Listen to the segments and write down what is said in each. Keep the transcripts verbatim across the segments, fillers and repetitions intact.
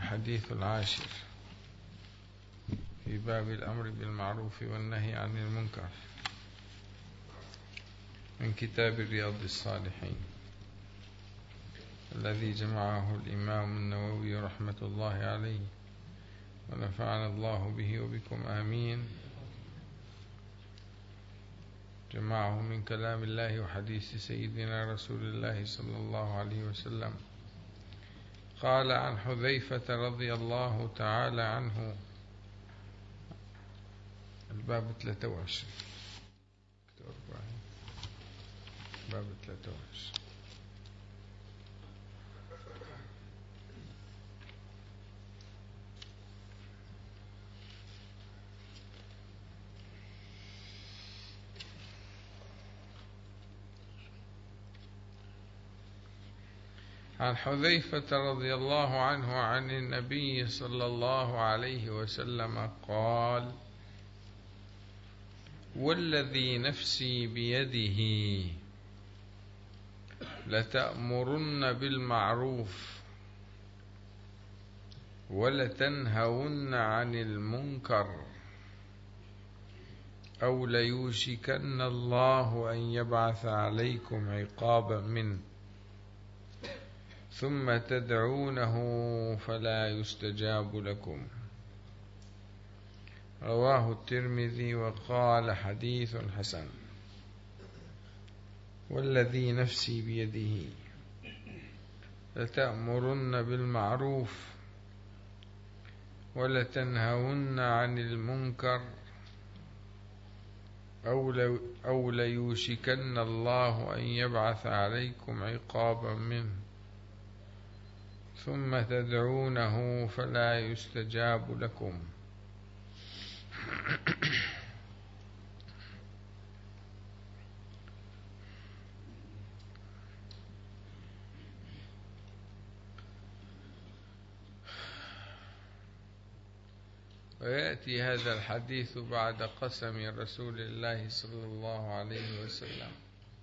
الحديث العاشر في باب الأمر بالمعروف والنهي عن المنكر من كتاب رياض الصالحين الذي جمعه الإمام النووي رحمة الله عليه، ونفعنا الله به وبكم آمين. جمعه من كلام الله وحديث سيدنا رسول الله صلى الله عليه وسلم. قال عن حذيفة رضي الله تعالى عنه، الباب ثلاثة وعشرين، باب ثلاثة وعشرين. عن حذيفة رضي الله عنه عن النبي صلى الله عليه وسلم قال: والذي نفسي بيده لتأمرن بالمعروف ولتنهون عن المنكر أو ليوشكن الله أن يبعث عليكم عقابا منه ثم تدعونه فلا يستجاب لكم. رواه الترمذي وقال حديث حسن. والذي نفسي بيده لتأمرن بالمعروف ولتنهون عن المنكر أو ليوشكن الله أن يبعث عليكم عقابا منه ثم تدعونه فلا يستجاب لكم. ويأتي هذا الحديث بعد قسم رسول الله صلى الله عليه وسلم.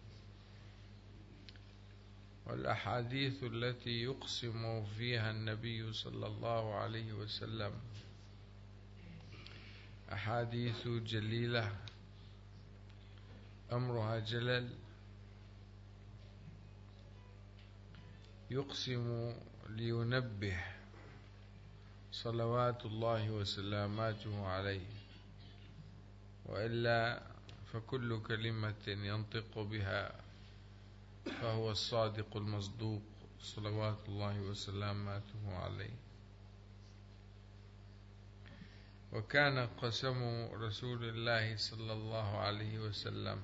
والأحاديث التي يقسم فيها النبي صلى الله عليه وسلم أحاديث جليلة أمرها جلل، يقسم لينبه صلوات الله وسلاماته عليه، وإلا فكل كلمة ينطق بها فهو الصادق المصدوق صلوات الله وسلاماته عليه. وكان قسم رسول الله صلى الله عليه وسلم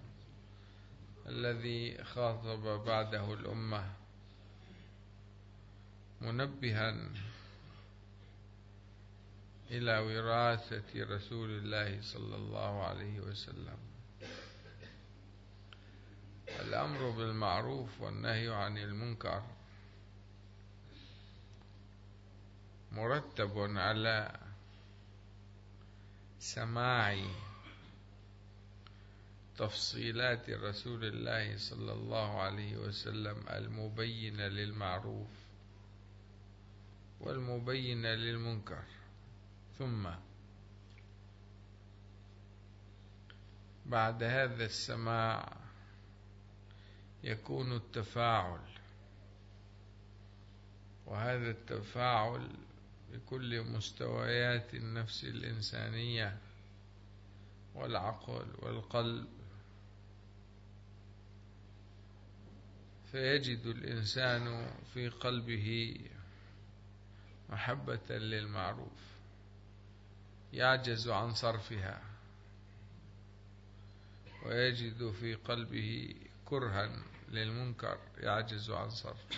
الذي خاطب بعده الأمة منبها إلى وراثة رسول الله صلى الله عليه وسلم. الأمر بالمعروف والنهي عن المنكر مرتب على سماع تفصيلات رسول الله صلى الله عليه وسلم المبينة للمعروف والمبينة للمنكر، ثم بعد هذا السماع يكون التفاعل، وهذا التفاعل بكل مستويات النفس الإنسانية والعقل والقلب، فيجد الإنسان في قلبه محبة للمعروف يعجز عن صرفها، ويجد في قلبه كرها للمنكر يعجز عن صرفه.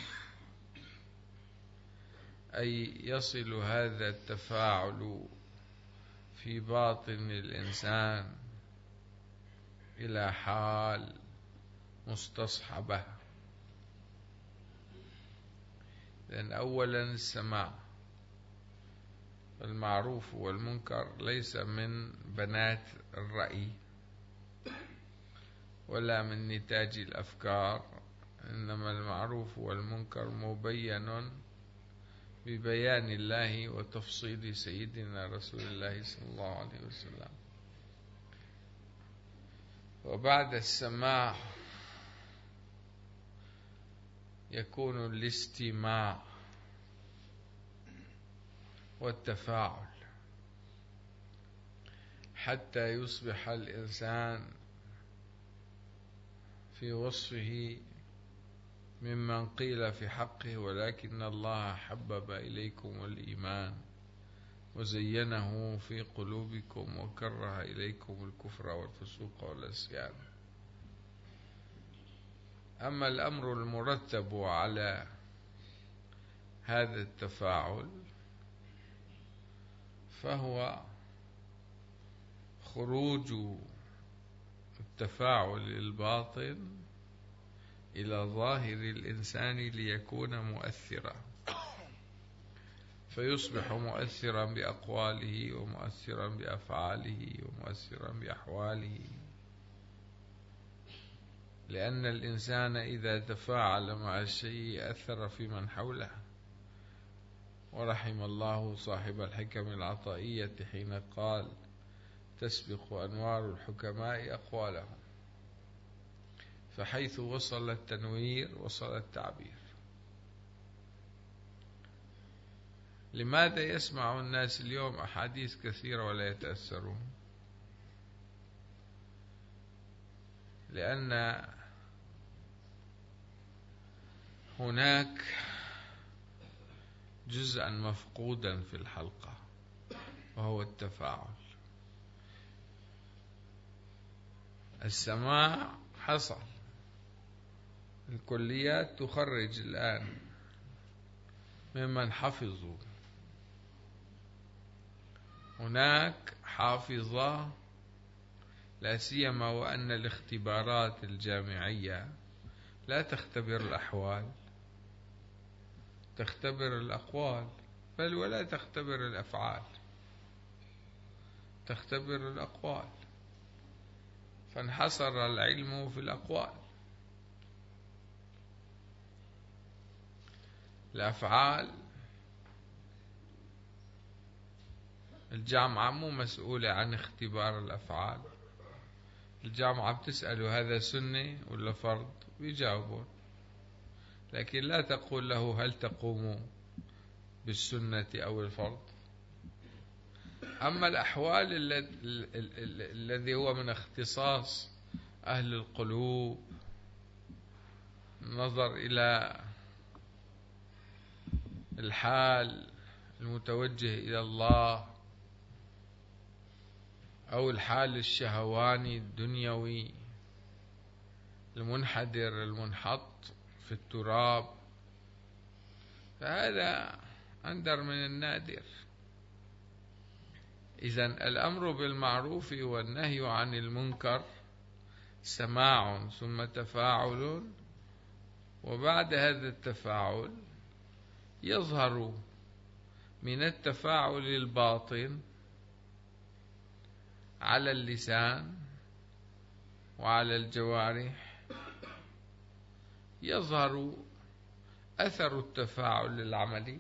أي يصل هذا التفاعل في باطن الإنسان إلى حال مستصحبة. لأن أولا السماع المعروف والمنكر ليس من بنات الرأي ولا من نتاج الأفكار، إنما المعروف والمنكر مبين ببيان الله وتفصيل سيدنا رسول الله صلى الله عليه وسلم. وبعد السماع يكون الاستماع والتفاعل، حتى يصبح الإنسان في وصفه ممن قيل في حقه ولكن الله حبب إليكم الإيمان وزينه في قلوبكم وكره إليكم الكفر والفسوق والعصيان. أما الأمر المرتب على هذا التفاعل فهو خروج التفاعل الباطن إلى ظاهر الإنسان ليكون مؤثرا، فيصبح مؤثرا بأقواله ومؤثرا بأفعاله ومؤثرا بأحواله، لأن الإنسان إذا تفاعل مع الشيء أثر في من حوله. ورحم الله صاحب الحكم العطائية حين قال: تسبق أنوار الحكماء أقوالهم، فحيث وصل التنوير وصل التعبير. لماذا يسمع الناس اليوم أحاديث كثيرة ولا يتأثرون؟ لأن هناك جزءا مفقودا في الحلقة وهو التفاعل. السماع حصل، الكليات تخرج الآن ممن حفظوا، هناك حافظة، لا سيما وأن الاختبارات الجامعية لا تختبر الأحوال، تختبر الأقوال، بل ولا تختبر الأفعال، تختبر الأقوال، فانحصر العلم في الأقوال. الأفعال الجامعة مو مسؤولة عن اختبار الأفعال، الجامعة بتسأله هذا سنة ولا فرض بيجاوبون، لكن لا تقول له هل تقوم بالسنة أو الفرض. أما الأحوال الذي هو من اختصاص أهل القلوب، النظر إلى الحال المتوجه إلى الله أو الحال الشهواني الدنيوي المنحدر المنحط في التراب، فهذا أندر من النادر. إذن الأمر بالمعروف والنهي عن المنكر سماع ثم تفاعل، وبعد هذا التفاعل يظهر من التفاعل الباطن على اللسان وعلى الجوارح، يظهر أثر التفاعل العملي،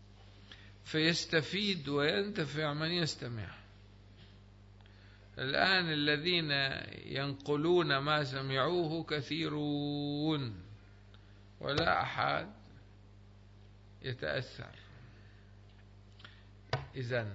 فيستفيد وينتفع من يستمع. الآن الذين ينقلون ما سمعوه كثيرون ولا أحد يتأثر. إذن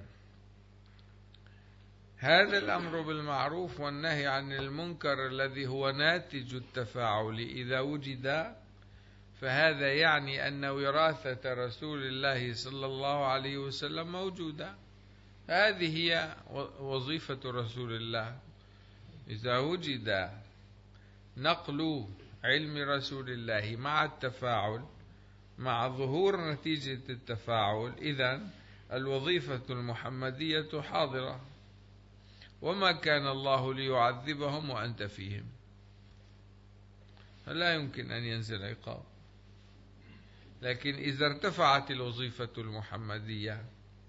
هذا الأمر بالمعروف والنهي عن المنكر الذي هو ناتج التفاعل إذا وجد، فهذا يعني أن وراثة رسول الله صلى الله عليه وسلم موجودة. هذه هي وظيفة رسول الله. إذا وجد نقل علم رسول الله مع التفاعل، مع ظهور نتيجة التفاعل، إذن الوظيفة المحمدية حاضرة. وما كان الله ليعذبهم وأنت فيهم، فلا يمكن أن ينزل عقاب. لكن إذا ارتفعت الوظيفة المحمدية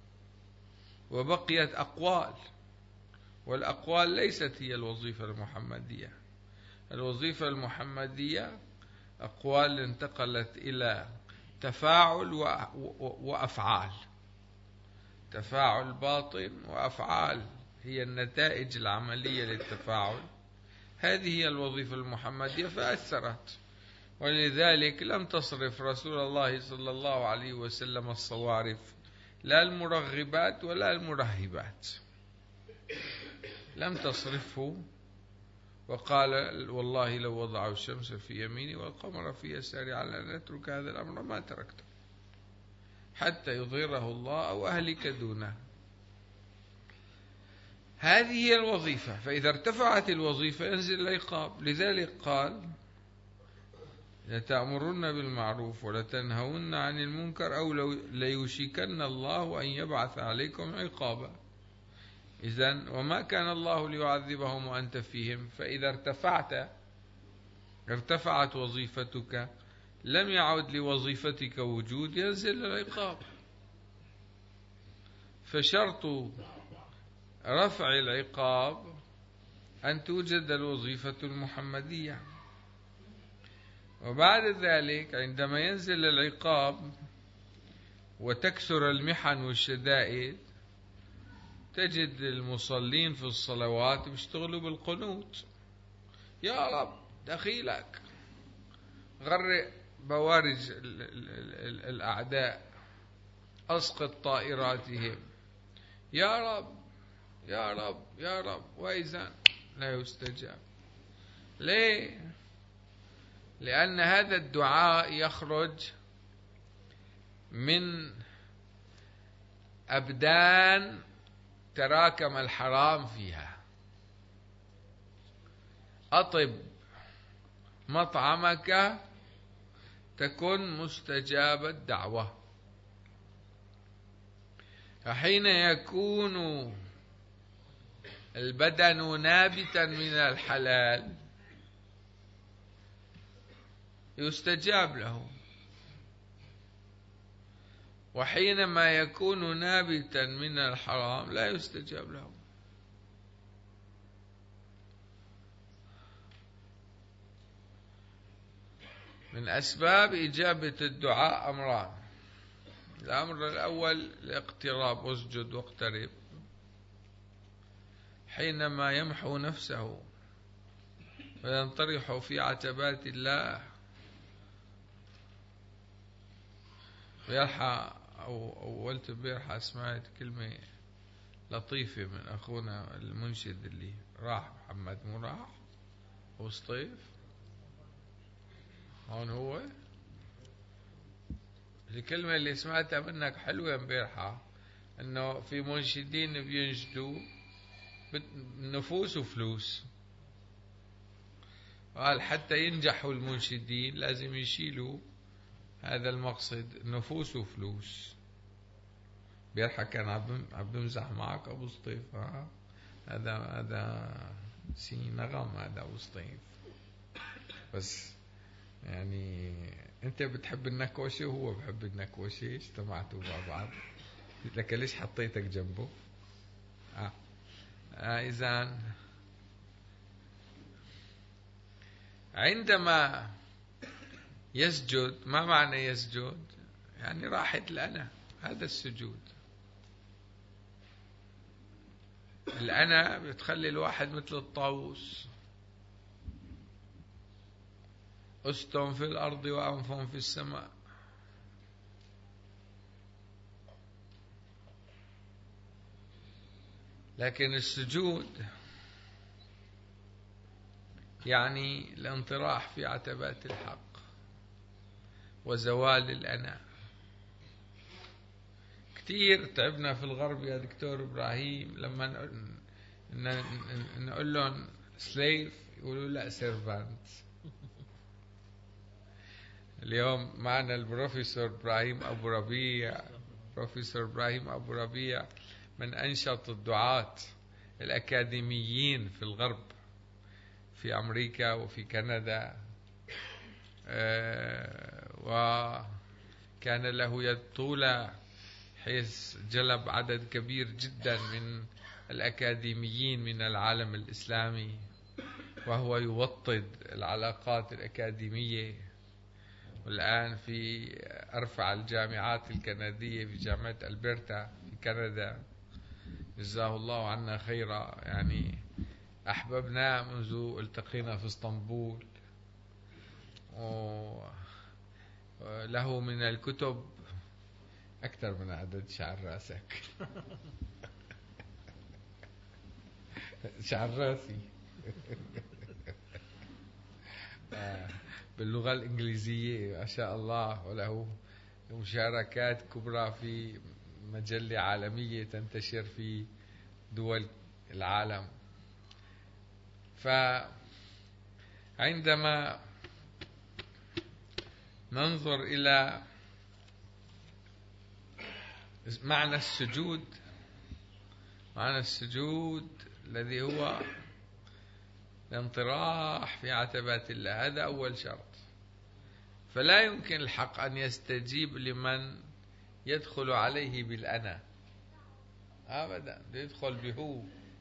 وبقيت أقوال، والأقوال ليست هي الوظيفة المحمدية، الوظيفة المحمدية أقوال انتقلت إلى تفاعل وأفعال، تفاعل باطن وأفعال هي النتائج العملية للتفاعل. هذه هي الوظيفة المحمدية فأثرت، ولذلك لم تصرف رسول الله صلى الله عليه وسلم الصوارف، لا المرغبات ولا المرهبات، لم تصرفه. وقال والله لو وضعوا الشمس في يميني والقمر في يساري على أن أترك هذا الأمر ما تركته حتى يظهره الله أو أهلك دونه. هذه هي الوظيفة. فإذا ارتفعت الوظيفة ينزل العقاب. لذلك قال لتأمرن بالمعروف ولتنهون عن المنكر أو ليوشكن الله أن يبعث عليكم عقابا. إذن وما كان الله ليعذبهم وأنت فيهم. فإذا ارتفعت ارتفعت وظيفتك لم يعد لوظيفتك وجود، ينزل العقاب. فشرط رفع العقاب أن توجد الوظيفة المحمدية. وبعد ذلك عندما ينزل العقاب وتكثر المحن والشدائد تجد المصلين في الصلوات بيشتغلوا بالقنوت: يا رب دخيلك، غرق بوارج الأعداء، أسقط طائراتهم، يا رب يا رب يا رب، وإذا لا يستجاب. ليه؟ لأن هذا الدعاء يخرج من أبدان تراكم الحرام فيها. أطب مطعمك تكن مستجاب الدعوة. فحين يكون البدن نابتا من الحلال يستجاب له، وحينما يكون نابتا من الحرام لا يستجاب له. من أسباب إجابة الدعاء أمران: الأمر الأول الاقتراب، اسجد واقترب. حينما يمحو نفسه وينطرح في عتبات الله ويرحى، أو أولت بيرحى سمعت كلمة لطيفة من أخونا المنشد اللي راح، محمد مو راح وسطيف هون، هو الكلمة اللي سمعتها منك حلوة امبارحة، انه في منشدين بينشدوا نفوس وفلوس. قال حتى ينجحوا المنشدين لازم يشيلوا هذا المقصد، نفوس وفلوس. امبارحة كان عم بمزح معك ابو سطيف. ها هذا هذا سي نغم، هذا ابو سطيف. بس يعني انت بتحب النكوشة وهو بحب النكوشة، اجتمعتوا مع بعض، لك ليش حطيتك جنبه؟ آه. آه إذن عندما يسجد، ما معنى يسجد؟ يعني راحت الأنا، هذا السجود. الأنا بتخلي الواحد مثل الطاووس، أستم في الأرض وأنفم في السماء. لكن السجود يعني الانطراح في عتبات الحق وزوال الأنا. كتير تعبنا في الغرب يا دكتور إبراهيم لما نقول لهم سليف يقولوا لا سيرفانت. اليوم معنا البروفيسور إبراهيم أبو ربيع، بروفيسور إبراهيم أبو ربيع من أنشط الدعاة الأكاديميين في الغرب، في أمريكا وفي كندا، وكان له يد طولة حيث جلب عدد كبير جدا من الأكاديميين من العالم الإسلامي، وهو يوطد العلاقات الأكاديمية والآن في أرفع الجامعات الكندية في جامعة ألبرتا في كندا، جزاه الله عنا خيرا. يعني أحببنا منذ التقينا في اسطنبول، وله من الكتب أكثر من عدد شعر راسك. شعر راسي. باللغة الإنجليزية ما شاء الله، وله مشاركات كبرى في مجلة عالمية تنتشر في دول العالم. فعندما ننظر إلى معنى السجود، معنى السجود الذي هو الانطراح في عتبات الله، هذا أول شرط. فلا يمكن الحق أن يستجيب لمن يدخل عليه بالأنا أبدا، يدخل بهو.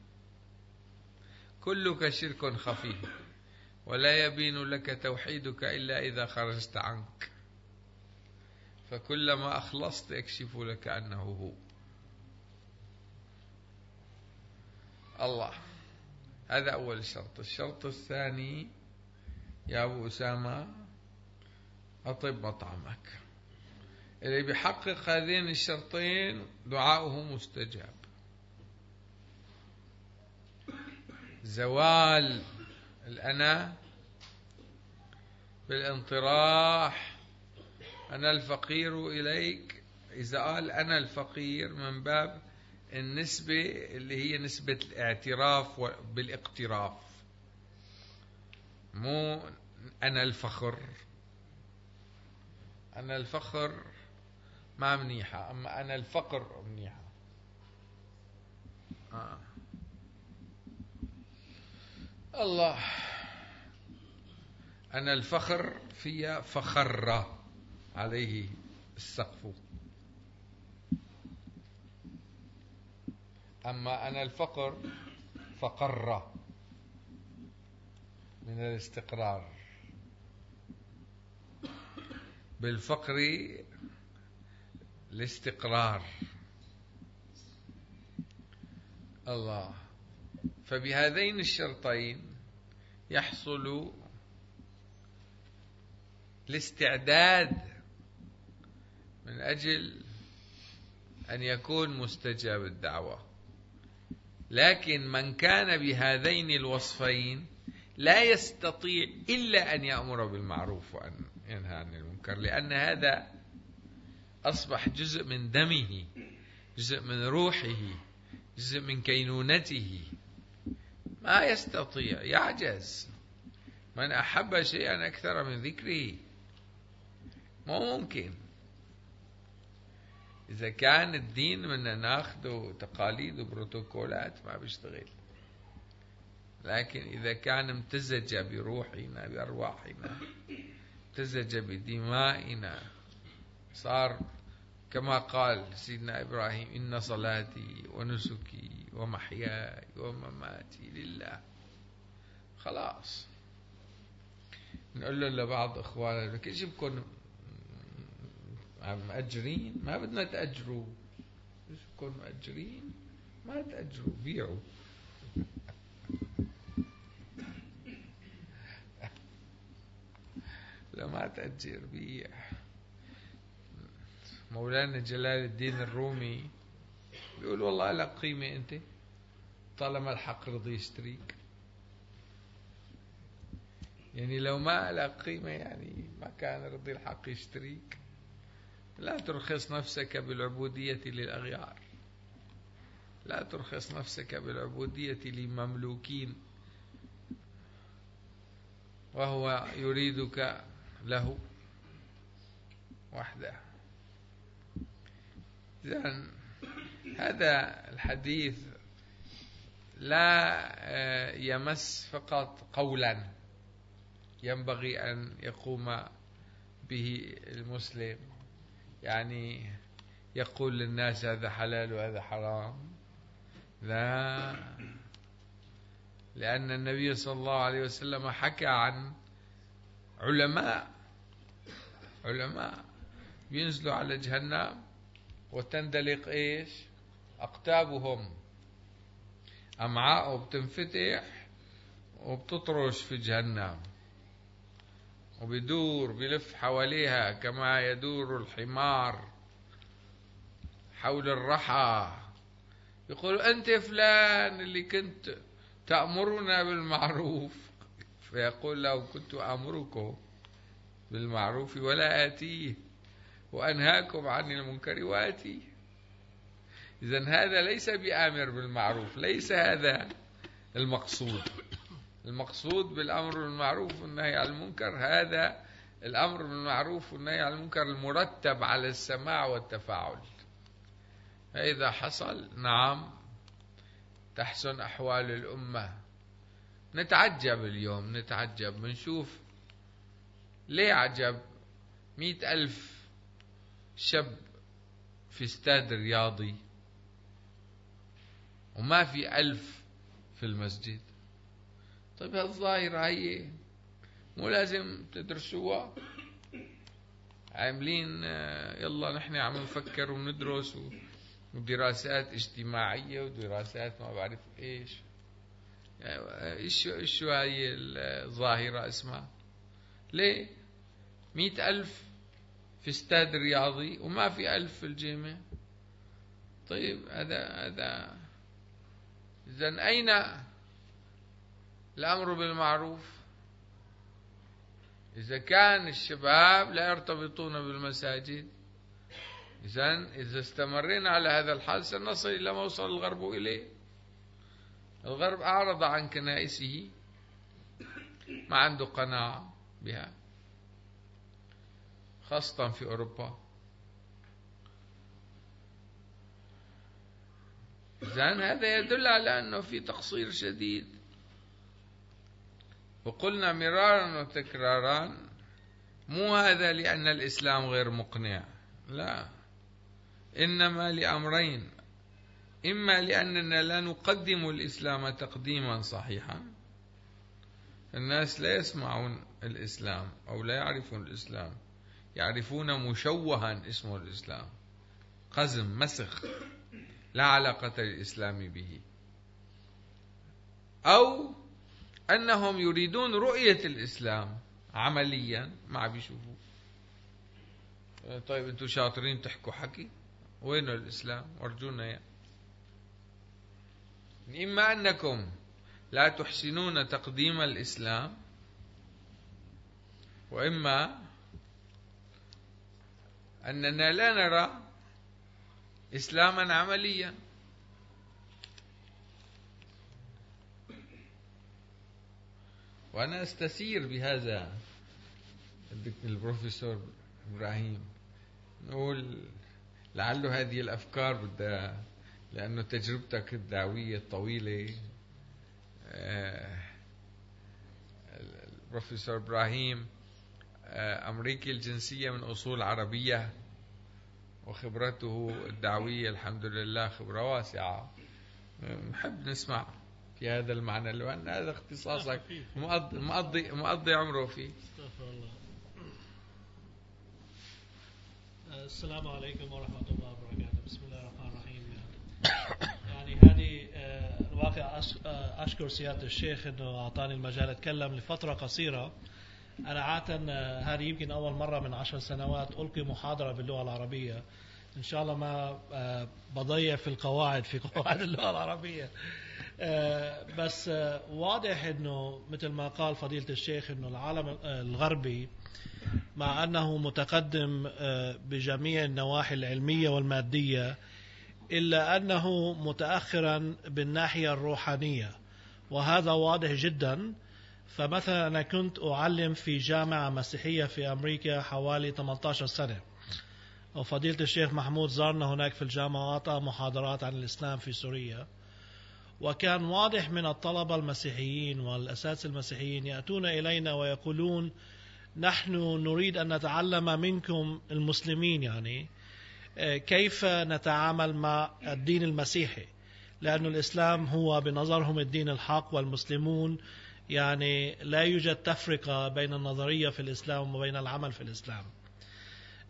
كلك شرك خفي ولا يبين لك توحيدك إلا إذا خرجت عنك، فكلما أخلصت يكشف لك أنه هو الله. هذا أول شرط. الشرط الثاني يا أبو أسامة، أطب مطعمك. اللي بيحقق هذين الشرطين دعاؤه مستجاب. زوال الأنا بالانطراح، أنا الفقير إليك. إذا قال أنا الفقير من باب النسبة اللي هي نسبة الاعتراف بالاقتراف، مو أنا الفخر. أنا الفخر ما منيحة، أما أنا الفقر منيحة. آه. الله، أنا الفخر في فخر عليه السقف، أما أنا الفقر فقر من الاستقرار. بالفقر الاستقرار. الله. فبهذين الشرطين يحصل الاستعداد من أجل أن يكون مستجاب الدعوة. لكن من كان بهذين الوصفين لا يستطيع إلا أن يأمر بالمعروف وأن ينهى عن المنكر، لأن هذا أصبح جزء من دمه، جزء من روحه، جزء من كينونته. ما يستطيع، يعجز. من أحب شيئا أكثر من ذكره مو ممكن. إذا كان الدين من ناخده تقاليد وبروتوكولات ما بيشتغل، لكن إذا كان امتزج بروحنا بأرواحنا، امتزج بدمائنا، صار كما قال سيدنا إبراهيم: إن صلاتي ونسكي ومحياي ومماتي لله. خلاص. نقول له لبعض إخواننا: كيف جبكم مأجرين؟ ما بدنا تأجروا. جبكم مأجرين؟ ما تأجروا، بيعوا. لا، ما تأجر، بيع. مولانا جلال الدين الرومي بيقول: والله لك قيمة أنت طالما الحق رضي يشتريك. يعني لو ما لك قيمة يعني ما كان رضي الحق يشتريك. لا ترخص نفسك بالعبودية للأغيار، لا ترخص نفسك بالعبودية لمملوكين وهو يريدك له وحده. إذن هذا الحديث لا يمس فقط قولا ينبغي أن يقوم به المسلم، يعني يقول للناس هذا حلال وهذا حرام. لا، لأن النبي صلى الله عليه وسلم حكى عن علماء علماء بينزلوا على جهنم وتندلق إيش أقتابهم، أمعاءه بتنفتح وبتطرش في جهنم وبيدور بيلف حواليها كما يدور الحمار حول الرحى. يقول أنت فلان اللي كنت تأمرنا بالمعروف، فيقول له كنت أمركم بالمعروف ولا آتيه وأنهاكم عن المنكر وآتيه. إذن هذا ليس بآمر بالمعروف، ليس هذا المقصود. المقصود بالأمر بالمعروف والنهي عن المنكر هذا الأمر بالمعروف والنهي عن المنكر المرتب على السماع والتفاعل. فإذا حصل نعم تحسن أحوال الأمة. نتعجب اليوم، نتعجب بنشوف ليه عجب مئة ألف شاب في استاد رياضي وما في ألف في المسجد. طيب هالظاهرة هي مو لازم تدرسوها؟ عاملين يلا نحن عم نفكر وندرس ودراسات اجتماعية ودراسات ما بعرف ايش. ايش ايش هاي الظاهرة اسمها؟ ليه مئة ألف في استاد رياضي وما في ألف في الجامعة؟ طيب هذا هذا إذن أين الأمر بالمعروف؟ إذا كان الشباب لا يرتبطون بالمساجد، إذن إذا استمرنا على هذا الحال سنصل إلى ما وصل الغرب إليه. الغرب أعرض عن كنائسه، ما عنده قناعة بها، خاصة في أوروبا. إذن هذا يدل على أنه في تقصير شديد. وقلنا مرارا وتكرارا مو هذا لأن الإسلام غير مقنع، لا، إنما لأمرين: إما لأننا لا نقدم الإسلام تقديما صحيحا، الناس لا يسمعون الإسلام أو لا يعرفون الإسلام، يعرفون مشوها اسمه الإسلام، قزم مسخ لا علاقة للإسلام به، أو أنهم يريدون رؤية الإسلام عمليا ما بيشوفوا. طيب أنتم شاطرين تحكوا حكي، وين الإسلام؟ ورجونا يا. إما أنكم لا تحسنون تقديم الإسلام، وإما أننا لا نرى إسلاما عمليا. وأنا أستسير بهذا البروفيسور إبراهيم، نقول لعله هذه الأفكار بدها، لأنه تجربتك الدعوية الطويلة. البروفيسور إبراهيم أمريكي الجنسية من أصول عربية، وخبرته الدعوية الحمد لله خبرة واسعة. نحب نسمع في هذا المعنى، لأن هذا اختصاصك، مقضي مقضي مقضي عمره فيه. استغفر الله. السلام عليكم ورحمة الله وبركاته. بسم الله الرحمن الرحيم. يعني هذه الواقع أشكر سيادة الشيخ أنه أعطاني المجال أتكلم لفترة قصيرة. أنا عادة هذه يمكن أول مرة من عشر سنوات ألقي محاضرة باللغة العربية. إن شاء الله ما بضيع في القواعد في قواعد اللغة العربية. بس واضح أنه مثل ما قال فضيلة الشيخ أنه العالم الغربي مع أنه متقدم بجميع النواحي العلمية والمادية، إلا أنه متأخرا بالناحية الروحانية، وهذا واضح جدا. فمثلا أنا كنت أعلم في جامعة مسيحية في أمريكا حوالي ثمانية عشر سنة، وفضيلة الشيخ محمود زارنا هناك في الجامعة وأعطى محاضرات عن الإسلام في سوريا. وكان واضح من الطلبة المسيحيين والأساتذة المسيحيين يأتون إلينا ويقولون: نحن نريد أن نتعلم منكم المسلمين يعني كيف نتعامل مع الدين المسيحي، لأن الإسلام هو بنظرهم الدين الحق، والمسلمون يعني لا يوجد تفرقة بين النظرية في الإسلام وبين العمل في الإسلام.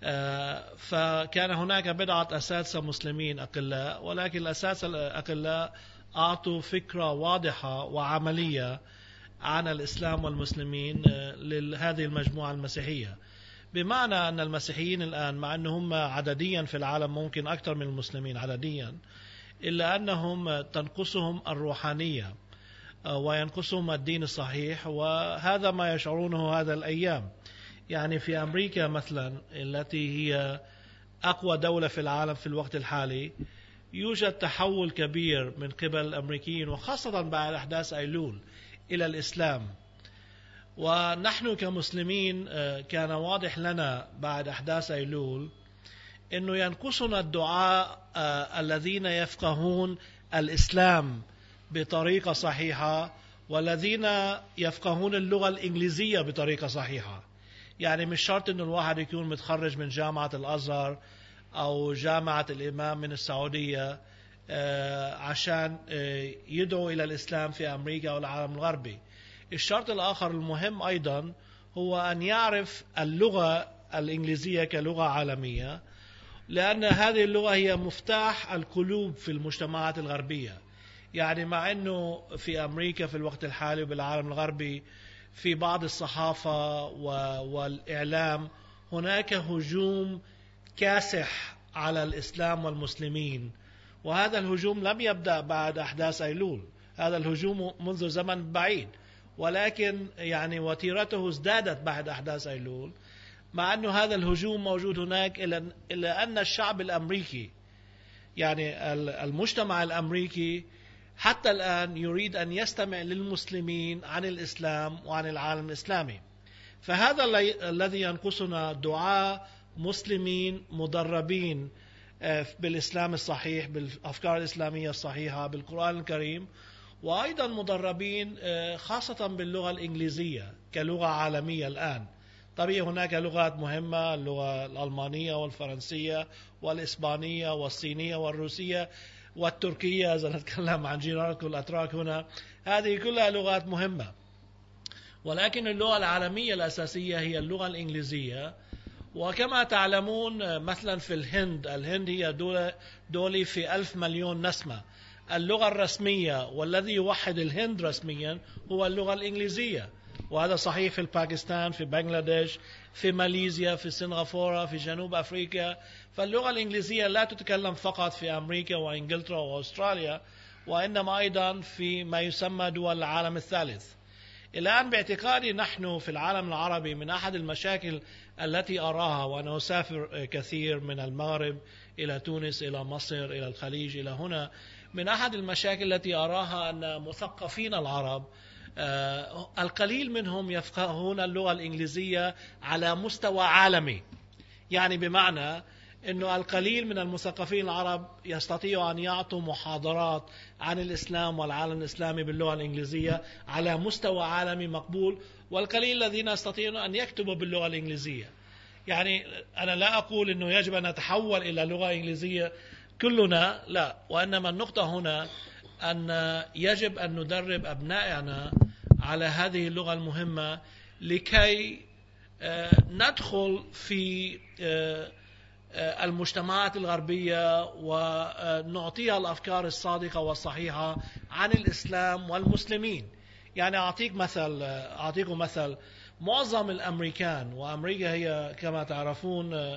فكان هناك بضعة أساتذة مسلمين أقلاء، ولكن الأساتذة الأقلاء أعطوا فكرة واضحة وعملية عن الإسلام والمسلمين لهذه المجموعة المسيحية، بمعنى أن المسيحيين الآن مع أنهم عدديا في العالم ممكن أكثر من المسلمين عدديا، إلا أنهم تنقصهم الروحانية وينقصهم الدين الصحيح، وهذا ما يشعرونه هذا الأيام. يعني في أمريكا مثلا التي هي أقوى دولة في العالم في الوقت الحالي، يوجد تحول كبير من قبل الأمريكيين وخاصة بعد أحداث أيلول إلى الإسلام. ونحن كمسلمين كان واضح لنا بعد أحداث أيلول أنه ينقصنا الدعاء الذين يفقهون الإسلام بطريقة صحيحة والذين يفقهون اللغة الإنجليزية بطريقة صحيحة. يعني مش شرط أن الواحد يكون متخرج من جامعة الأزهر أو جامعة الإمام من السعودية عشان يدعو إلى الإسلام في أمريكا والعالم الغربي. الشرط الآخر المهم أيضا هو أن يعرف اللغة الإنجليزية كلغة عالمية، لأن هذه اللغة هي مفتاح القلوب في المجتمعات الغربية. يعني مع أنه في أمريكا في الوقت الحالي وبالعالم الغربي في بعض الصحافة والإعلام هناك هجوم كاسح على الإسلام والمسلمين، وهذا الهجوم لم يبدأ بعد أحداث أيلول، هذا الهجوم منذ زمن بعيد، ولكن يعني وتيرته ازدادت بعد أحداث أيلول، مع أنه هذا الهجوم موجود هناك إلا أن الشعب الأمريكي يعني المجتمع الأمريكي حتى الآن يريد أن يستمع للمسلمين عن الإسلام وعن العالم الإسلامي. فهذا الذي ينقصنا دعاء مسلمين مدربين بالإسلام الصحيح، بالأفكار الإسلامية الصحيحة، بالقرآن الكريم، وأيضا مدربين خاصة باللغة الإنجليزية كلغة عالمية الآن. طبعا هناك لغات مهمة، اللغة الألمانية والفرنسية والإسبانية والصينية والروسية والتركية، إذا نتكلم عن جيرانكم الأتراك هنا، هذه كلها لغات مهمة. ولكن اللغة العالمية الأساسية هي اللغة الإنجليزية. وكما تعلمون مثلا في الهند، الهند هي دولة, دولة في ألف مليون نسمة، اللغة الرسمية والذي يوحد الهند رسميا هو اللغة الإنجليزية، وهذا صحيح في باكستان، في بنغلاديش، في ماليزيا، في سنغافورة، في جنوب أفريقيا. فاللغة الإنجليزية لا تتكلم فقط في أمريكا وإنجلترا وأستراليا، وإنما أيضا في ما يسمى دول العالم الثالث. الآن باعتقادي نحن في العالم العربي من أحد المشاكل التي أراها، وأنا أسافر كثير من المغرب إلى تونس إلى مصر إلى الخليج إلى هنا، من أحد المشاكل التي أراها أن مثقفين العرب آه القليل منهم يفقهون اللغة الإنجليزية على مستوى عالمي. يعني بمعنى أنه القليل من المثقفين العرب يستطيعوا أن يعطوا محاضرات عن الإسلام والعالم الإسلامي باللغة الإنجليزية على مستوى عالمي مقبول، والقليل الذين يستطيعون أن يكتبوا باللغة الإنجليزية. يعني أنا لا أقول أنه يجب أن نتحول إلى لغة إنجليزية كلنا، لا، وإنما النقطة هنا أن يجب أن ندرب أبنائنا على هذه اللغة المهمة لكي ندخل في المجتمعات الغربية ونعطيها الأفكار الصادقة والصحيحة عن الإسلام والمسلمين. يعني أعطيك مثل أعطيكم مثل معظم الأمريكان، وأمريكا هي كما تعرفون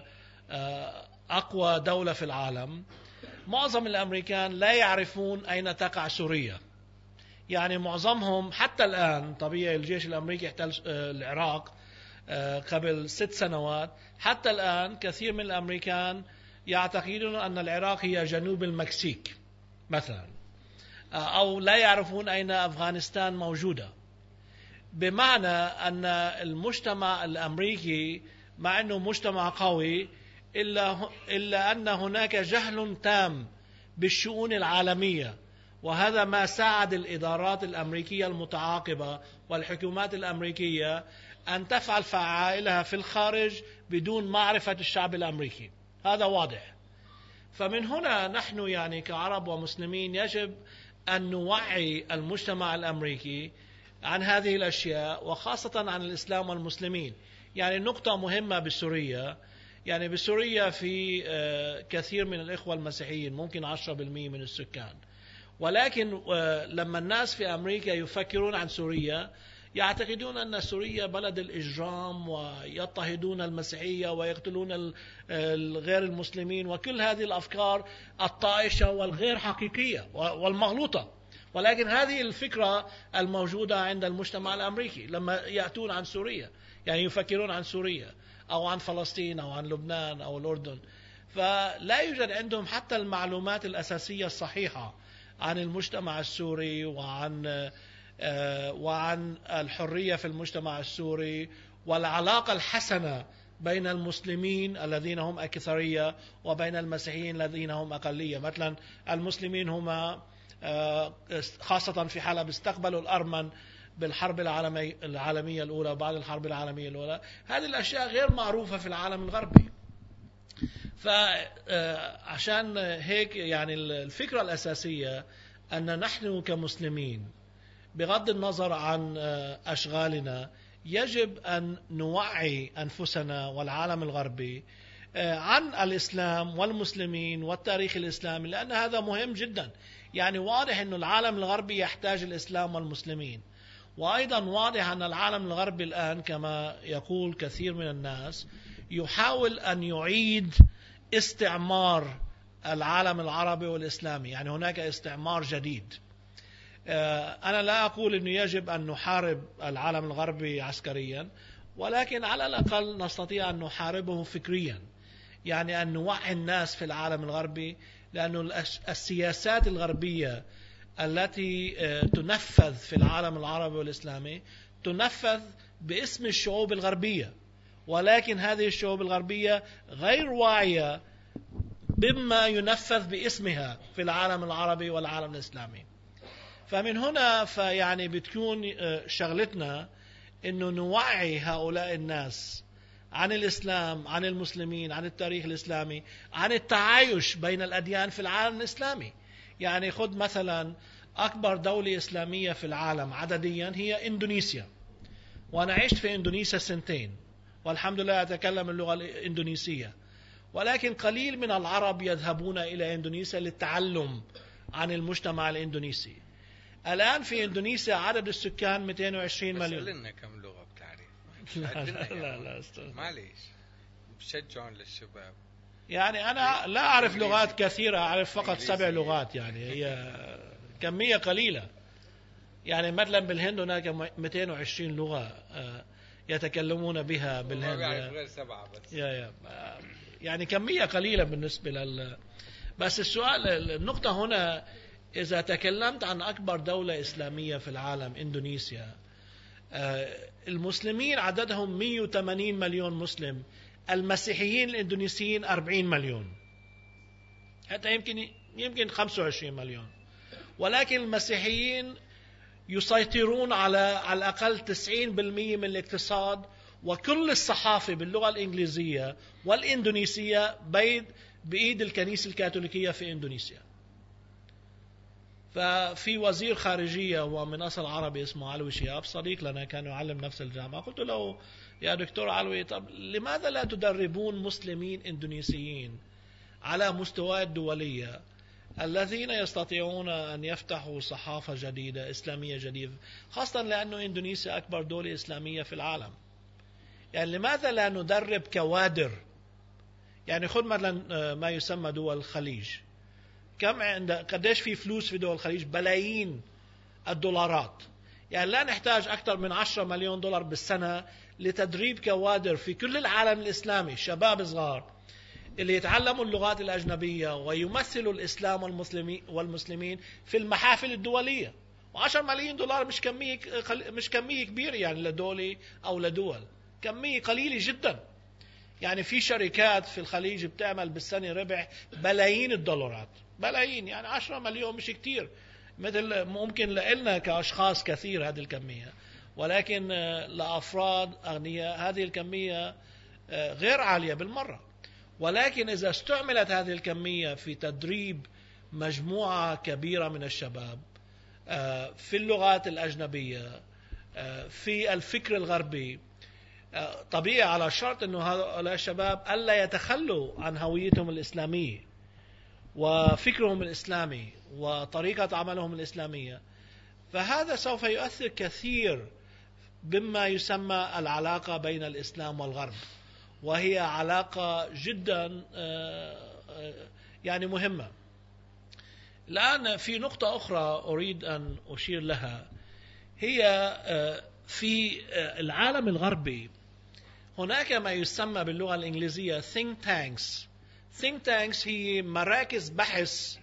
أقوى دولة في العالم، معظم الأمريكان لا يعرفون أين تقع سوريا. يعني معظمهم حتى الآن، طبيعي الجيش الأمريكي احتل العراق قبل ست سنوات، حتى الآن كثير من الأمريكان يعتقدون أن العراق هي جنوب المكسيك مثلا، أو لا يعرفون أين أفغانستان موجودة. بمعنى أن المجتمع الأمريكي مع أنه مجتمع قوي إلا, إلا أن هناك جهل تام بالشؤون العالمية، وهذا ما ساعد الإدارات الأمريكية المتعاقبة والحكومات الأمريكية أن تفعل فعائلها في الخارج بدون معرفة الشعب الأمريكي. هذا واضح. فمن هنا نحن يعني كعرب ومسلمين يجب أن نوعي المجتمع الأمريكي عن هذه الأشياء، وخاصة عن الإسلام والمسلمين. يعني نقطة مهمة بسوريا، يعني بسوريا في كثير من الإخوة المسيحيين، ممكن عشرة بالمئة من السكان، ولكن لما الناس في أمريكا يفكرون عن سوريا يعتقدون أن سوريا بلد الإجرام ويضطهدون المسيحية ويقتلون غير المسلمين، وكل هذه الأفكار الطائشة والغير حقيقية والمغلوطة. ولكن هذه الفكرة الموجودة عند المجتمع الأمريكي لما يأتون عن سوريا، يعني يفكرون عن سوريا أو عن فلسطين أو عن لبنان أو الأردن، فلا يوجد عندهم حتى المعلومات الأساسية الصحيحة عن المجتمع السوري وعن وعن الحرية في المجتمع السوري والعلاقة الحسنة بين المسلمين الذين هم أكثرية وبين المسيحيين الذين هم أقلية. مثلا المسلمين هم خاصة في حلب استقبلوا الأرمن بالحرب العالمية العالمية الأولى وبعد الحرب العالمية الأولى. هذه الأشياء غير معروفة في العالم الغربي. فعشان هيك يعني الفكرة الأساسية أن نحن كمسلمين بغض النظر عن أشغالنا يجب أن نوعي أنفسنا والعالم الغربي عن الإسلام والمسلمين والتاريخ الإسلامي، لأن هذا مهم جدا. يعني واضح أن العالم الغربي يحتاج الإسلام والمسلمين، وأيضا واضح أن العالم الغربي الآن كما يقول كثير من الناس يحاول أن يعيد استعمار العالم العربي والإسلامي، يعني هناك استعمار جديد. أنا لا أقول أنه يجب أن نحارب العالم الغربي عسكريا، ولكن على الأقل نستطيع أن نحاربه فكريا، يعني أن نوعي الناس في العالم الغربي، لأن السياسات الغربية التي تنفذ في العالم العربي والإسلامي تنفذ باسم الشعوب الغربية، ولكن هذه الشعوب الغربية غير واعية بما ينفذ باسمها في العالم العربي والعالم الإسلامي. فمن هنا فيعني بتكون شغلتنا إنه نوعي هؤلاء الناس عن الإسلام، عن المسلمين، عن التاريخ الإسلامي، عن التعايش بين الأديان في العالم الإسلامي. يعني خذ مثلا أكبر دولة إسلامية في العالم عدديا هي إندونيسيا، وأنا عشت في إندونيسيا سنتين والحمد لله أتكلم اللغة الإندونيسية، ولكن قليل من العرب يذهبون إلى إندونيسيا للتعلم عن المجتمع الإندونيسي. الآن في إندونيسيا عدد السكان مئتين وعشرين مليون. بس لنا كم لغة بتعرف؟ لا لا لا, لا استاذ معليش بشجعون للشباب. يعني أنا لا أعرف لغات كثيرة، أعرف فقط سبع لغات، يعني هي كمية قليلة. يعني مثلا بالهند هناك مئتين وعشرين لغة يتكلمون بها بالهند، ما بيعرف غير سبعة بس. يا يا يعني كمية قليلة بالنسبة لل. بس السؤال النقطة هنا، إذا تكلمت عن أكبر دولة إسلامية في العالم إندونيسيا، المسلمين عددهم مئة وثمانين مليون مسلم، المسيحيين الإندونيسيين أربعين مليون، حتى يمكن يمكن خمسة وعشرين مليون، ولكن المسيحيين يسيطرون على على الأقل تسعين بالمئة من الاقتصاد، وكل الصحافة باللغة الإنجليزية والإندونيسية بيد بإيد الكنيسة الكاثوليكية في إندونيسيا. ففي وزير خارجية ومن أصل عربي اسمه علوي شهاب، صديق لنا كان يعلم نفس الجامعة، قلت له يا دكتور علوي، طب لماذا لا تدربون مسلمين إندونيسيين على مستوى الدولية الذين يستطيعون أن يفتحوا صحافة جديدة إسلامية جديدة، خاصة لأنه إندونيسيا أكبر دولة إسلامية في العالم. يعني لماذا لا ندرب كوادر؟ يعني خذ مثلا ما يسمى دول الخليج، كم عند قديش في فلوس في دول الخليج؟ بلايين الدولارات. يعني لا نحتاج أكثر من عشرة مليون دولار بالسنة لتدريب كوادر في كل العالم الإسلامي، شباب صغار اللي يتعلموا اللغات الأجنبية ويمثلوا الإسلام والمسلمين في المحافل الدولية. وعشر ملايين دولار مش كمية مش كمية كبيرة يعني لدولة أو لدول، كمية قليلة جدا. يعني في شركات في الخليج بتعمل بالسنة ربح بلايين الدولارات، بلايين، يعني عشرة مليون مش كتير مثل ممكن لنا كأشخاص كثير هذه الكمية، ولكن لأفراد أغنياء هذه الكمية غير عالية بالمرة. ولكن إذا استعملت هذه الكمية في تدريب مجموعة كبيرة من الشباب في اللغات الأجنبية، في الفكر الغربي، طبيعي على شرط أنه هؤلاء الشباب ألا يتخلوا عن هويتهم الإسلامية وفكرهم الإسلامي وطريقة عملهم الإسلامية. فهذا سوف يؤثر كثير بما يسمى العلاقة بين الإسلام والغرب، وهي علاقة جدا يعني مهمة. الآن في نقطة أخرى أريد أن أشير لها، هي في العالم الغربي هناك ما يسمى باللغة الإنجليزية think tanks. think tanks هي مراكز بحث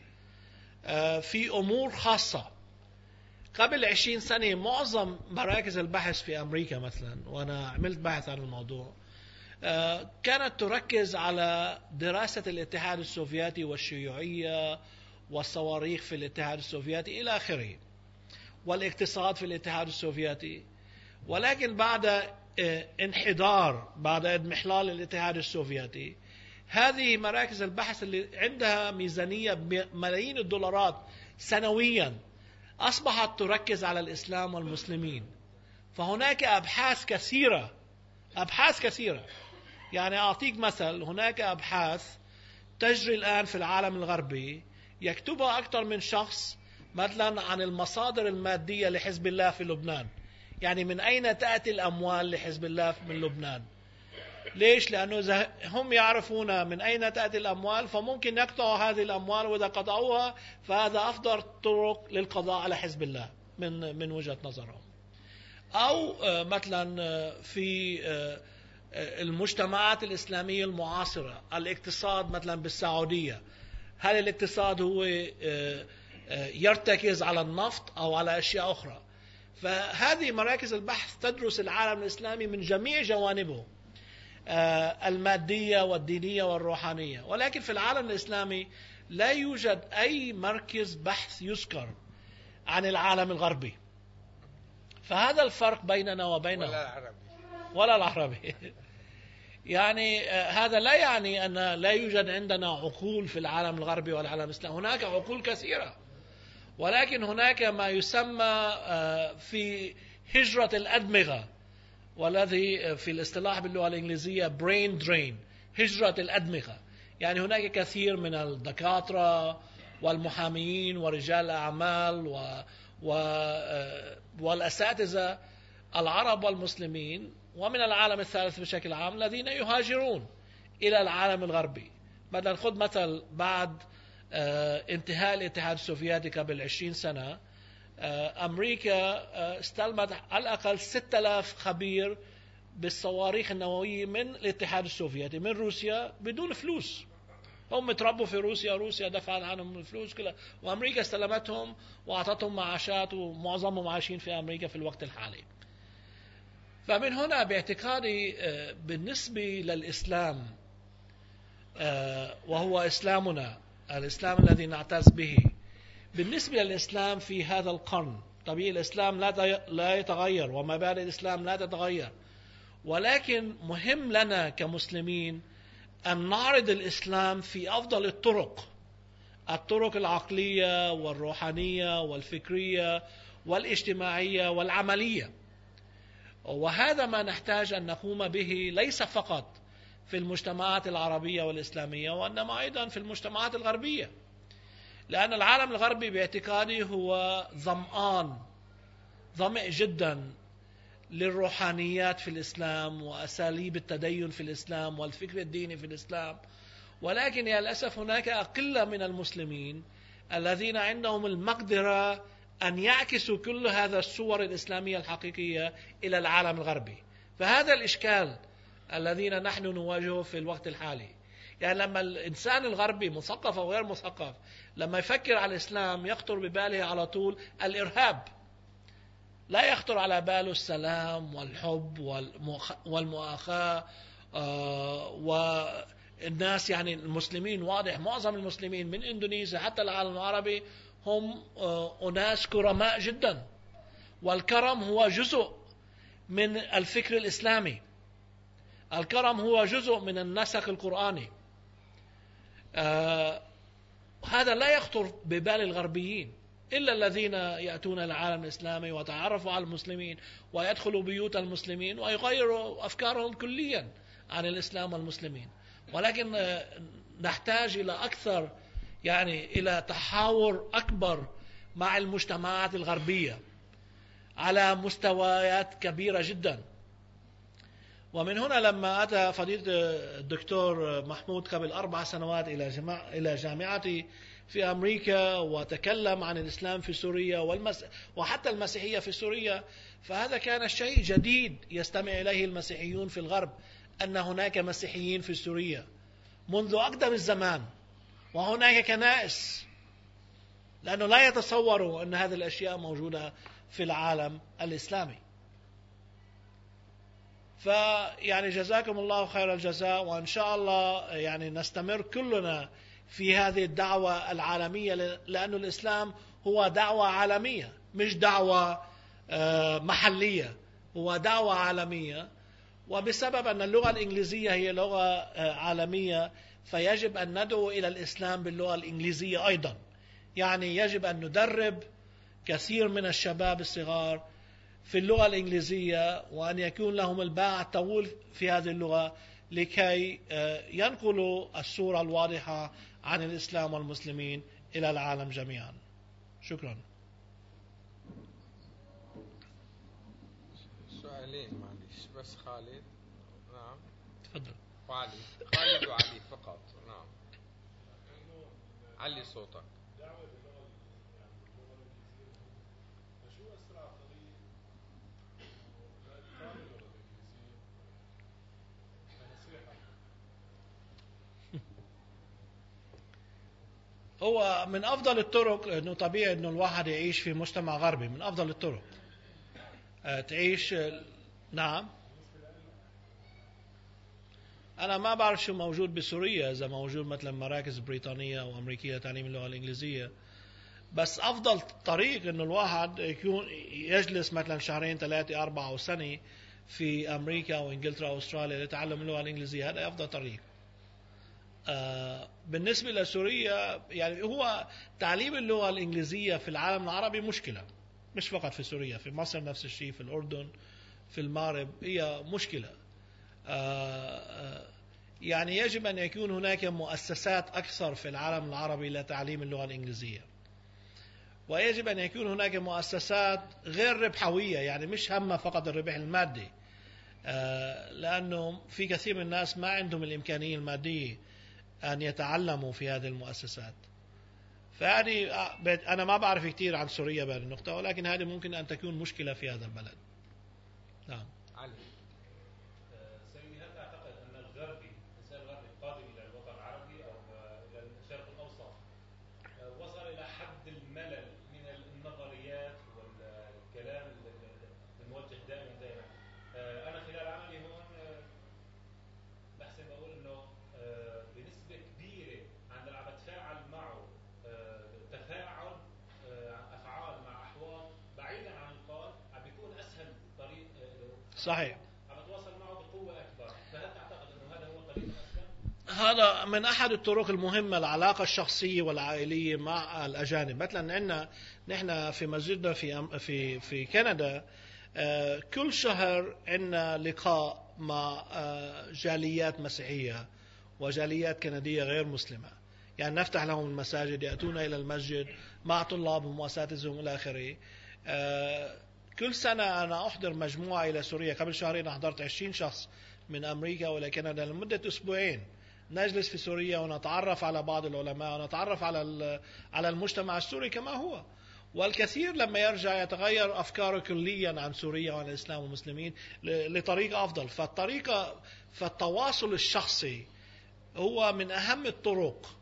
في أمور خاصة. قبل عشرين سنة معظم مراكز البحث في أمريكا مثلا، وأنا عملت بحث عن الموضوع، كانت تركز على دراسة الاتحاد السوفيتي والشيوعية والصواريخ في الاتحاد السوفيتي إلى آخره، والاقتصاد في الاتحاد السوفيتي. ولكن بعد انحدار، بعد اضمحلال الاتحاد السوفيتي، هذه مراكز البحث اللي عندها ميزانية بملايين الدولارات سنويا أصبحت تركز على الإسلام والمسلمين. فهناك أبحاث كثيرة أبحاث كثيرة يعني أعطيك مثل، هناك أبحاث تجري الآن في العالم الغربي يكتبها أكثر من شخص مثلا عن المصادر المادية لحزب الله في لبنان. يعني من أين تأتي الأموال لحزب الله من لبنان؟ ليش؟ لأنه هم يعرفون من أين تأتي الأموال، فممكن يقطعوا هذه الأموال، وإذا قطعوها فهذا أفضل طرق للقضاء على حزب الله من من وجهة نظرهم. أو مثلا في المجتمعات الإسلامية المعاصرة، الاقتصاد مثلا بالسعودية، هل الاقتصاد هو يرتكز على النفط أو على أشياء أخرى؟ فهذه مراكز البحث تدرس العالم الإسلامي من جميع جوانبه المادية والدينية والروحانية. ولكن في العالم الإسلامي لا يوجد أي مركز بحث يذكر عن العالم الغربي. فهذا الفرق بيننا وبينهم. ولا العربي ولا العربي يعني هذا لا يعني أن لا يوجد عندنا عقول في العالم الغربي والعالم الإسلامي، هناك عقول كثيرة، ولكن هناك ما يسمى في هجرة الأدمغة، والذي في الاصطلاح باللغة الإنجليزية brain drain، هجرة الأدمغة. يعني هناك كثير من الدكاترة والمحاميين ورجال الأعمال و... و... والأساتذة العرب والمسلمين ومن العالم الثالث بشكل عام الذين يهاجرون إلى العالم الغربي. مثلا خذ مثل بعد انتهاء الاتحاد السوفيتي قبل عشرين سنة، أمريكا استلمت على الأقل ستة آلاف خبير بالصواريخ النووية من الاتحاد السوفيتي، من روسيا، بدون فلوس. هم تربوا في روسيا، روسيا دفعت عنهم الفلوس كلها، وأمريكا استلمتهم وأعطتهم معاشات، ومعظمهم عايشين في أمريكا في الوقت الحالي. فمن هنا باعتقادي بالنسبة للإسلام، وهو إسلامنا، الإسلام الذي نعتز به، بالنسبة للإسلام في هذا القرن، طبيعي الإسلام لا يتغير ومبادئ الإسلام لا تتغير، ولكن مهم لنا كمسلمين أن نعرض الإسلام في أفضل الطرق، الطرق العقلية والروحانية والفكرية والاجتماعية والعملية. وهذا ما نحتاج أن نقوم به ليس فقط في المجتمعات العربية والإسلامية، وإنما أيضا في المجتمعات الغربية، لأن العالم الغربي باعتقادي هو ظمآن ظمئ جدا للروحانيات في الإسلام وأساليب التدين في الإسلام والفكر الديني في الإسلام. ولكن يا للأسف هناك أقلة من المسلمين الذين عندهم المقدرة أن يعكسوا كل هذا الصور الإسلامية الحقيقية إلى العالم الغربي. فهذا الإشكال الذين نحن نواجهه في الوقت الحالي. يعني لما الإنسان الغربي مثقف أو غير مثقف لما يفكر على الإسلام يخطر بباله على طول الإرهاب، لا يخطر على باله السلام والحب والمؤاخاة. والناس يعني المسلمين، واضح معظم المسلمين من إندونيسيا حتى العالم العربي هم أناس كرماء جدا، والكرم هو جزء من الفكر الإسلامي، الكرم هو جزء من النسق القرآني. آه هذا لا يخطر ببال الغربيين. إلا الذين يأتون إلى العالم الإسلامي وتعرفوا على المسلمين ويدخلوا بيوت المسلمين ويغيروا أفكارهم كليا عن الإسلام والمسلمين. ولكن نحتاج إلى أكثر، يعني إلى تحاور أكبر مع المجتمعات الغربية على مستويات كبيرة جدا. ومن هنا لما أتى فضيلة الدكتور محمود قبل أربع سنوات إلى جامعتي في أمريكا وتكلم عن الإسلام في سوريا والمس... وحتى المسيحية في سوريا، فهذا كان شيء جديد يستمع إليه المسيحيون في الغرب، أن هناك مسيحيين في سوريا منذ أقدم الزمان، وهناك كنائس، لأنه لا يتصوروا أن هذه الأشياء موجودة في العالم الإسلامي. فيعني جزاكم الله خير الجزاء، وإن شاء الله يعني نستمر كلنا في هذه الدعوة العالمية، لأن الإسلام هو دعوة عالمية مش دعوة محلية، هو دعوة عالمية. وبسبب أن اللغة الإنجليزية هي لغة عالمية فيجب أن ندعو إلى الإسلام باللغة الإنجليزية أيضا. يعني يجب أن ندرب كثير من الشباب الصغار في اللغة الإنجليزية، وأن يكون لهم الباع الطويل في هذه اللغة لكي ينقلوا الصورة الواضحة عن الإسلام والمسلمين إلى العالم جميعا. شكرا. سؤالين معلش بس. خالد. نعم تفضل. وعلي. خالد وعلي فقط. نعم علي صوتك. هو من أفضل الطرق، أنه طبيعي أنه الواحد يعيش في مجتمع غربي، من أفضل الطرق تعيش. نعم أنا ما بعرف شو موجود بسوريا، إذا موجود مثلا مراكز بريطانية أو أمريكية لتعليم اللغة الإنجليزية، بس أفضل طريق أنه الواحد يكون يجلس مثلا شهرين ثلاثة أربعة أو سنة في أمريكا أو إنجلترا أو أستراليا لتعلم اللغة الإنجليزية. هذا أفضل طريق. آه بالنسبة لسوريا، يعني هو تعليم اللغة الإنجليزية في العالم العربي مشكلة، مش فقط في سوريا، في مصر نفس الشيء، في الأردن، في المغرب، هي مشكلة. آه آه يعني يجب أن يكون هناك مؤسسات أكثر في العالم العربي لتعليم اللغة الإنجليزية، ويجب أن يكون هناك مؤسسات غير ربحوية، يعني مش همها فقط الربح المادي، آه لأنه في كثير من الناس ما عندهم الإمكانية المادية أن يتعلموا في هذه المؤسسات. فهذه أنا ما بعرف كثير عن سوريا بهذه النقطة، ولكن هذه ممكن أن تكون مشكلة في هذا البلد. نعم. علي. سيدي، هل تعتقد أن الغربي، الإنسان الغربي القادم إلى الوطن العربي أو إلى الشرق الأوسط وصل إلى حد الملل من النظريات والكلام الموجه دائما دائما؟ أنا خلال عملي هون بحسن بقول إنه بنسبة كبيرة عندما عم بتفاعل معه تفاعل أفعال مع أحوال بعيدا عن القول، عم بيكون أسهل طريق. صحيح. عم بتواصل معه بقوة أكبر. فهل تعتقد إنه هذا هو الطريق الأسلم؟ هذا من أحد الطرق المهمة، العلاقة الشخصية والعائلية مع الأجانب. مثلا عندنا نحن في مسجدنا في في في كندا كل شهر عندنا لقاء مع جاليات مسيحية وجاليات كندية غير مسلمة، يعني نفتح لهم المساجد، يأتون إلى المسجد مع طلابهم وأساتذتهم إلى آخره. كل سنة أنا أحضر مجموعة إلى سوريا. قبل شهرين أحضرت عشرين شخص من أمريكا وإلى كندا لمدة أسبوعين، نجلس في سوريا ونتعرف على بعض العلماء ونتعرف على على المجتمع السوري كما هو. والكثير لما يرجع يتغير أفكاره كليا عن سوريا وعن الإسلام والمسلمين لطريقة أفضل. فالطريقة فالتواصل الشخصي هو من أهم الطرق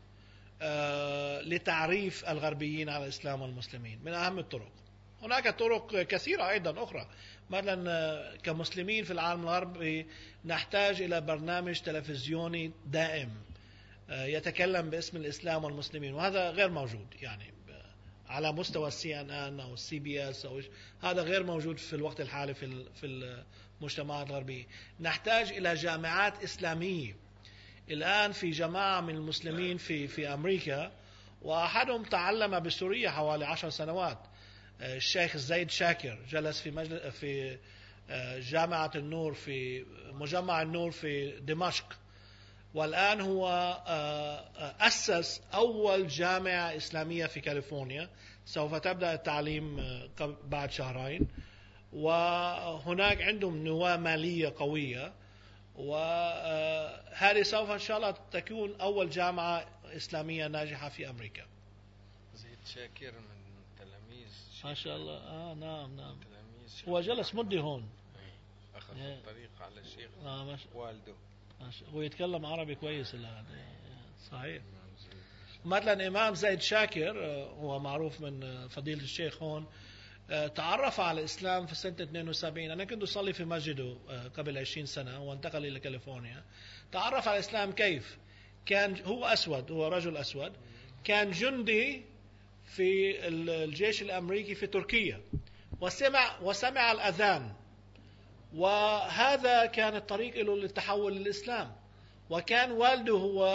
لتعريف الغربيين على الإسلام والمسلمين، من أهم الطرق. هناك طرق كثيرة أيضا أخرى. مثلا كمسلمين في العالم الغربي نحتاج إلى برنامج تلفزيوني دائم يتكلم باسم الإسلام والمسلمين، وهذا غير موجود يعني على مستوى السي ان ان أو السي بي اس أو هذا غير موجود في الوقت الحالي في في المجتمعات الغربية. نحتاج إلى جامعات إسلامية. الآن في جماعة من المسلمين في في أمريكا وأحدهم تعلم بسوريا حوالي عشر سنوات، الشيخ زيد شاكر، جلس في مجلس في جامعة النور في مجمع النور في دمشق، والآن هو أسس أول جامعة إسلامية في كاليفورنيا، سوف تبدأ التعليم بعد شهرين، وهناك عندهم نواة مالية قوية، وهذه سوف إن شاء الله تكون أول جامعة إسلامية ناجحة في أمريكا. زيد شاكر من تلاميذ ما شاء الله. آه نعم نعم، تلاميذ هو جلس مدة هون، أخذ الطريق على الشيخ آه مش... والده، ويتكلم عربي كويس الآن. صحيح. مثلا إمام زيد شاكر هو معروف من فضيلة الشيخ هون، تعرف على الإسلام في سنة اثنين وسبعين. أنا كنت أصلي في مسجده قبل عشرين سنة وانتقل إلى كاليفورنيا. تعرف على الإسلام كيف؟ كان هو أسود، هو رجل أسود، كان جندي في الجيش الأمريكي في تركيا، وسمع وسمع الأذان، وهذا كان الطريق له للتحول للإسلام. وكان والده هو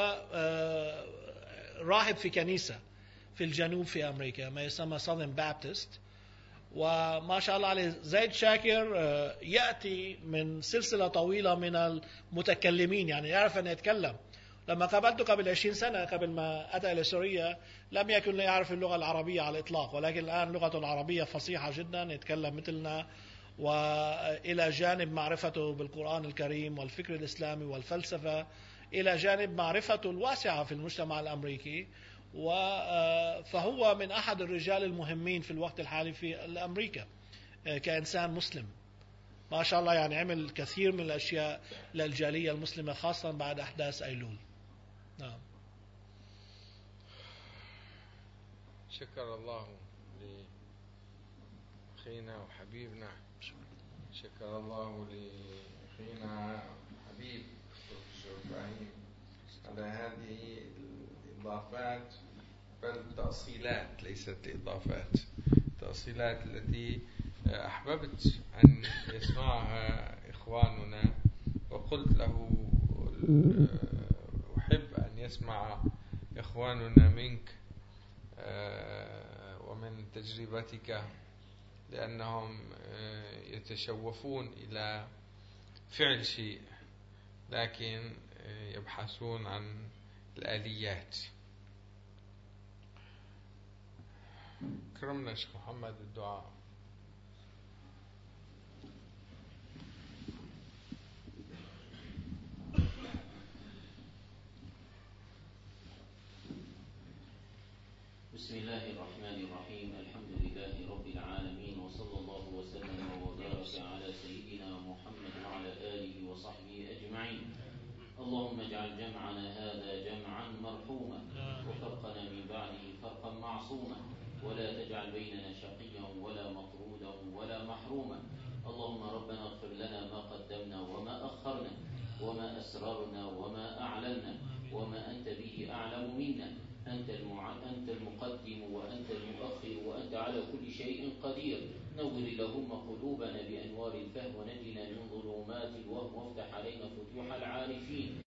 راهب في كنيسة في الجنوب في أمريكا ما يسمى Southern Baptist. وما شاء الله عليه زيد شاكر يأتي من سلسلة طويلة من المتكلمين، يعني يعرف أن يتكلم. لما قابلته قبل عشرين سنة قبل ما أتى إلى سوريا لم يكن لا يعرف اللغة العربية على الإطلاق، ولكن الآن لغته العربية فصيحة جدا، يتكلم مثلنا، وإلى جانب معرفته بالقرآن الكريم والفكر الإسلامي والفلسفة، إلى جانب معرفته الواسعة في المجتمع الأمريكي، فهو من أحد الرجال المهمين في الوقت الحالي في أمريكا كإنسان مسلم ما شاء الله. يعني عمل كثير من الأشياء للجالية المسلمة خاصة بعد أحداث أيلول. نعم. شكر الله لأخينا وحبيبنا، شكر الله لأخينا حبيب الدكتور إبراهيم على هذه الإضافات، بل تأصيلات ليست إضافات، تأصيلات التي أحببت أن يسمعها إخواننا، وقلت له أحب أن يسمع إخواننا منك ومن تجربتك، لأنهم يتشوفون إلى فعل شيء لكن يبحثون عن الآليات. كرمنا شيخ محمد بالدعاء. بسم الله الرحمن الرحيم، الحمد لله رب العالمين، وصلى الله وسلم وبارك على سيدنا محمد وعلى آله وصحبه أجمعين. اللهم اجعل جمعنا هذا جمعا مرحوما، وفرقنا من بعده فرقا معصوما، ولا تجعل بيننا شقيا ولا مطرودا ولا محروما. اللهم ربنا اغفر لنا ما قدمنا وما أخرنا، وما أسررنا وما أعلنا، وما أنت به أعلم منا. أنت أنت المقدم وأنت المؤخر وأنت على كل شيء قدير. نور اللهم قلوبنا بأنوار الفهم، ونجنا من ظلمات الوهم، وافتح علينا فتوح العارفين.